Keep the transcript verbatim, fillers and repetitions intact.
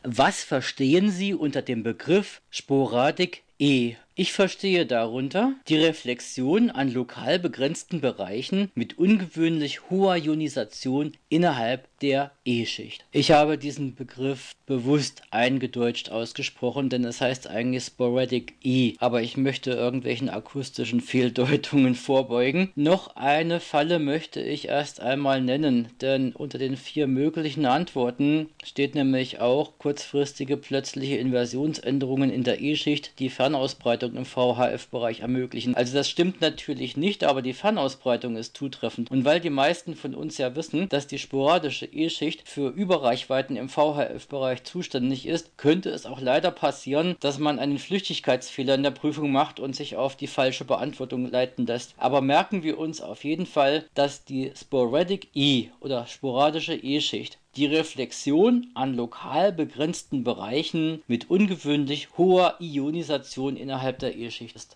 Was verstehen Sie unter dem Begriff Sporadik E? Ich verstehe darunter die Reflexion an lokal begrenzten Bereichen mit ungewöhnlich hoher Ionisation innerhalb der E-Schicht. Ich habe diesen Begriff bewusst eingedeutscht ausgesprochen, denn es heißt eigentlich Sporadic E, aber ich möchte irgendwelchen akustischen Fehldeutungen vorbeugen. Noch eine Falle möchte ich erst einmal nennen, denn unter den vier möglichen Antworten steht nämlich auch kurzfristige plötzliche Inversionsänderungen in der E-Schicht, die Fernausbreitung im V H F-Bereich ermöglichen. Also das stimmt natürlich nicht, aber die Fernausbreitung ist zutreffend. Und weil die meisten von uns ja wissen, dass die sporadische E-Schicht für Überreichweiten im V H F-Bereich zuständig ist, könnte es auch leider passieren, dass man einen Flüchtigkeitsfehler in der Prüfung macht und sich auf die falsche Beantwortung leiten lässt. Aber merken wir uns auf jeden Fall, dass die Sporadic E oder sporadische E-Schicht die Reflexion an lokal begrenzten Bereichen mit ungewöhnlich hoher Ionisation innerhalb der E-Schicht ist.